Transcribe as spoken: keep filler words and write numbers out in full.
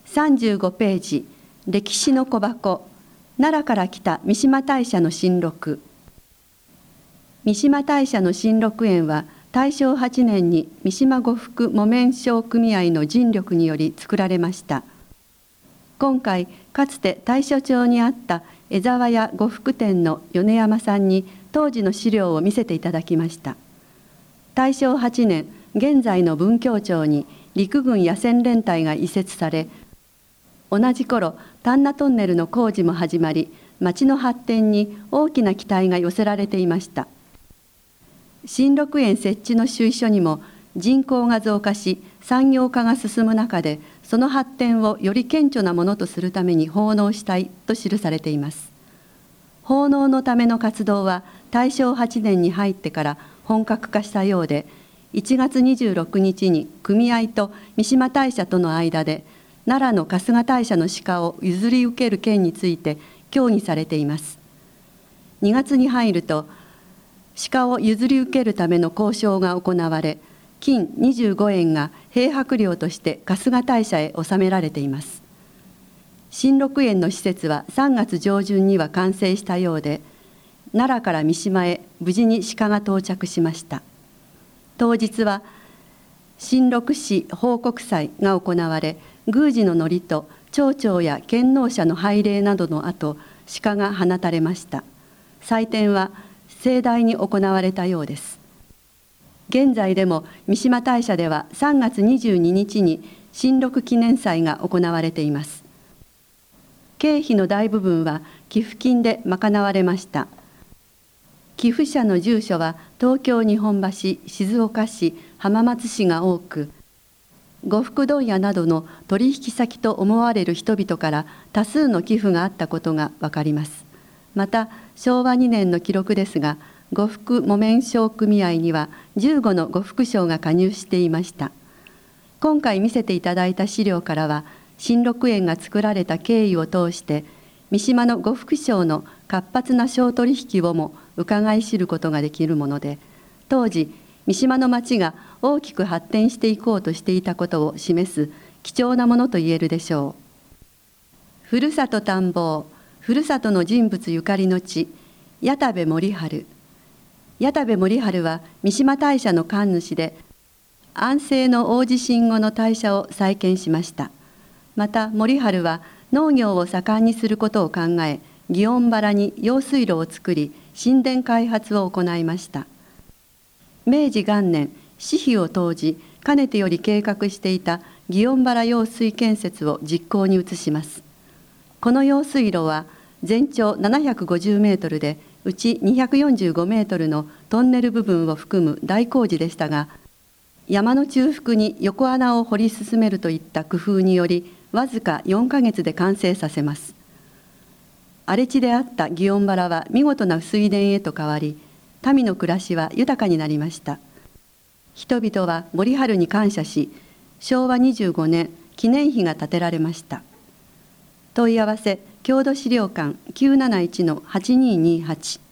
さんじゅうごページ、歴史の小箱、奈良から来た三島大社の神録。三島大社の神録園は、大正はちねんに三島呉服木綿商組合の尽力により作られました。今回、かつて大社町にあった江沢屋呉服店の米山さんに当時の資料を見せていただきました。大正はちねん、現在の文京町に陸軍野戦連隊が移設され、同じ頃、丹那トンネルの工事も始まり、町の発展に大きな期待が寄せられていました。神録園設置の主意書にも、人口が増加し、産業化が進む中で、その発展をより顕著なものとするために奉納したいと記されています。奉納のための活動は、大正はちねんに入ってから本格化したようで、いちがつにじゅうろくにちに組合と三島大社との間で、奈良の春日大社の鹿を譲り受ける件について協議されています。にがつに入ると、鹿を譲り受けるための交渉が行われ、金にじゅうごえんが兵泊料として春日大社へ納められています。神録園の施設はさんがつ上旬には完成したようで、奈良から三島へ無事に鹿が到着しました。当日は神録市報告祭が行われ、宮司の祝詞と町長や献納者の拝礼などの後、鹿が放たれました。祭典は盛大に行われたようです。現在でも三島大社ではさんがつにじゅうににちに神録記念祭が行われています。経費の大部分は寄付金で賄われました。寄付者の住所は東京日本橋、静岡市、浜松市が多く、呉服問屋などの取引先と思われる人々から多数の寄付があったことがわかります。また、しょうわにねんの記録ですが、呉服木綿商組合にはじゅうごの呉服商が加入していました。今回見せていただいた資料からは、神録園が作られた経緯を通して、三島の呉服商の活発な商取引をも伺い知ることができるもので、当時、三島の町が大きく発展していこうとしていたことを示す貴重なものと言えるでしょう。ふるさと探訪、ふるさとの人物ゆかりの地、矢田部盛春。矢田部盛春は三島大社の神主で、安政の大地震後の大社を再建しました。また盛春は農業を盛んにすることを考え、祇園原に用水路を作り、神殿開発を行いました。明治元年、私費を投じ、かねてより計画していた祇園原用水建設を実行に移します。この用水路は全長ななひゃくごじゅうメートルで、うちにひゃくよんじゅうごメートルのトンネル部分を含む大工事でしたが、山の中腹に横穴を掘り進めるといった工夫により、わずかよんかげつで完成させます。荒れ地であった祇園原は見事な水田へと変わり、民の暮らしは豊かになりました。人々は盛春に感謝し、しょうわにじゅうごねん、記念碑が建てられました。問い合わせ、郷土資料館きゅうなないちのはちにーにーはち。